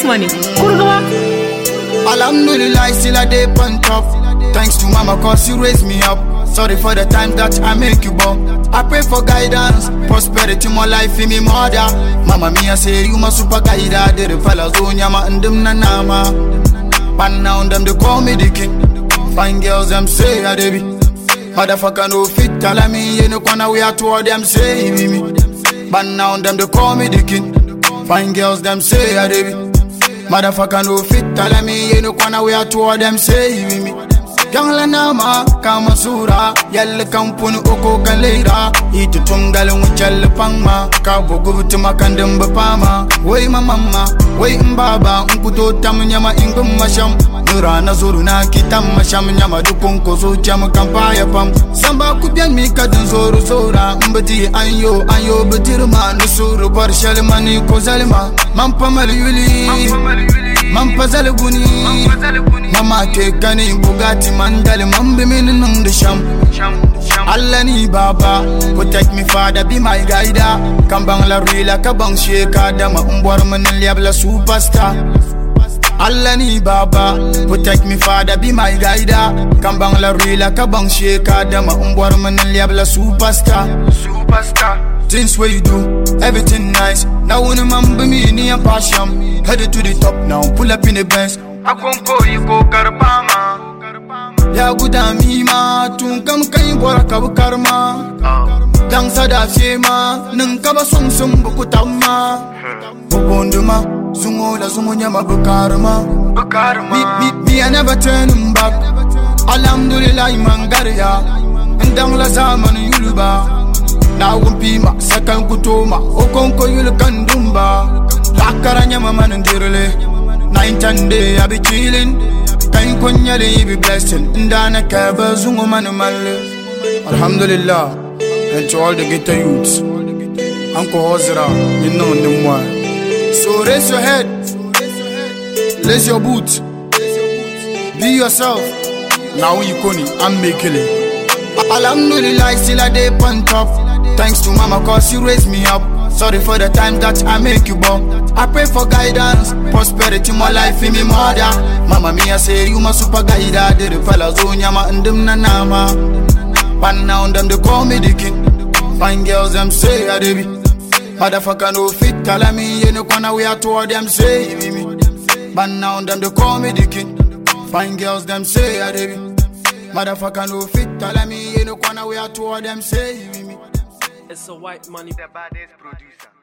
white money. Alhamdulillah, still I dey on top. Thanks to mama cause you raised me up. Sorry for the times that I make you bump. I pray for guidance, prosperity, more life in me mother. Mama mia say you my super guide. The fellas on yama and them na nama. Pan now them they call me the king. Fine girls them say I dey be. Motherfucker no fit tell me you no corner we are toward them say me. Pan now them they call me the king. Fine girls them say I dey be. Motherfucker no fit tell me you no corner we are toward them say me. Gangla nama kama sura yalle kampuni oko kalera itu tungal wuchal pangma ka bogu tuma kandem bapama way mama way mbaba unkuto tamnyama ingum masham nurana zuruna kitam masham nyama dukun ko so jam kampaya pam samba kubyan mi kadun zoru zora mbati anyo betirma nusuru barshal mani ko zalma mampa yuli Mampa zalguni Mama ke gani Bugatti mandali Mambi minun the sham Allah ni baba Protect me father be my guide Kambang la rila kabang sheka Dama umbwar manali abla superstar Allah ni baba Protect me father be my guide Kambang la rila kabang sheka Dama umbwar manali abla superstar Things where you do, everything nice. Now when man be me in a passion, headed to the top now, pull up in the Benz. I can't go, you go karma. Ya guda mima, tunkam kay bora kabu karma. Dang sada shema, nang kaba sum bukutama. Bubonduma, zungo la zungo nyama bukarma. Me I never turn back. Alhamdulillah mangaria, and dang la zaman yuluba. Na wumpima sakan kutoma okonko yul kandumba lakara nyama mandirele 9 day I be chillin kain konyale be blessing ndana kaba zungu manumale alhamdulillah and to all the ghetto youths anko hozra minno ndumwa so raise your head lace your boots be yourself now you koni I'm making it alhamdulillah still I dey on top. Thanks to mama cause you raised me up. Sorry for the times that I make you bump. I pray for guidance, prosperity, more life in me mother. Mama mia say you my super guide. The fellas on yama and them na nama. Pan now them they call me the king. Fine girls them say I dey be. Motherfucker no fit tell me you no corner we are toward them say me. Pan now them they call me the king. Fine girls them say I dey be. Motherfucker no fit tell me you no corner we are toward them say me. It's a white money, the baddest producer.